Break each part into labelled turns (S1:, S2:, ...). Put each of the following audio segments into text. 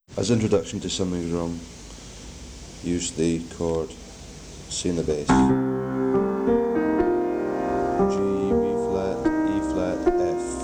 S1: As introduction to Something's Wrong, use the chord C in the bass, G, B flat, E flat, F.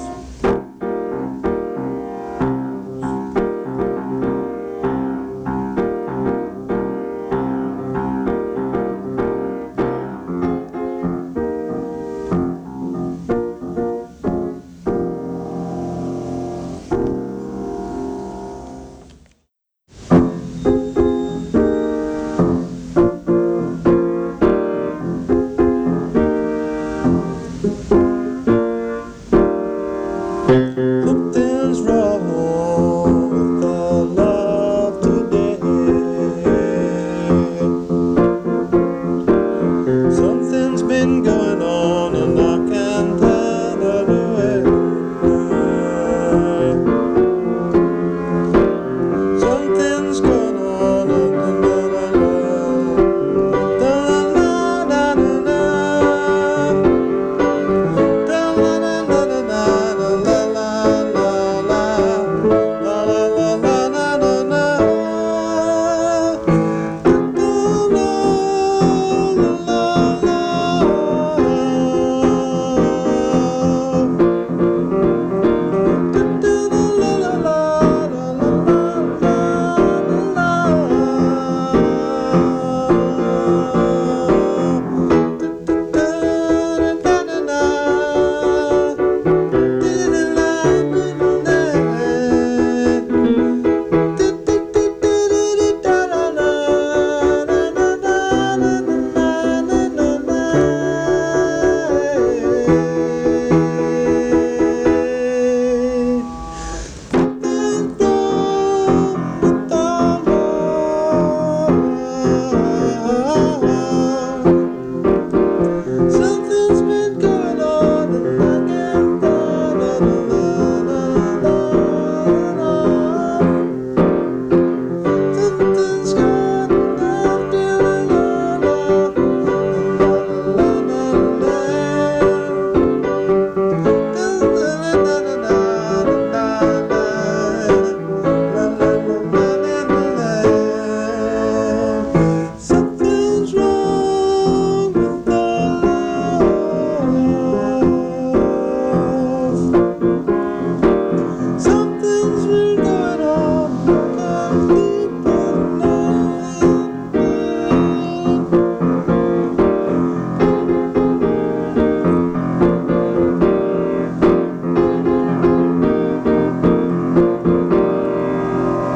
S1: Something's wrong with our love today. Something's been going on and I can't tell it away. Something's going on and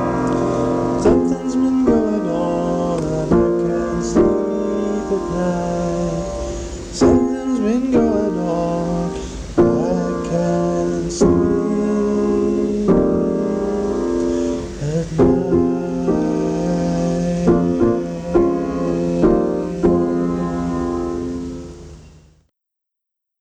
S1: something's been going on and I can't sleep at night.